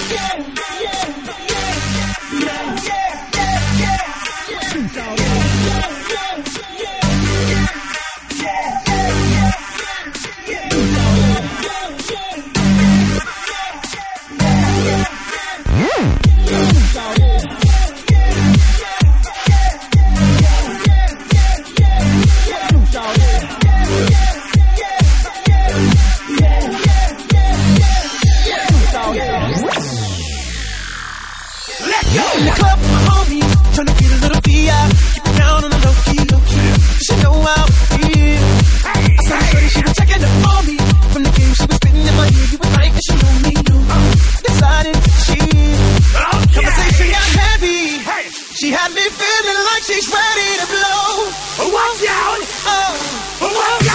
In the club with my homie, tryna get a little VI. Keep it down on the low key. She know how I feel. I saw her shorty, she was checking up on me. From the game she was spitting in my ear, you would think that she knew me. Decided to cheat. Conversation got heavy. She had me feeling like she's ready to blow. Watch out! Oh, Watch out!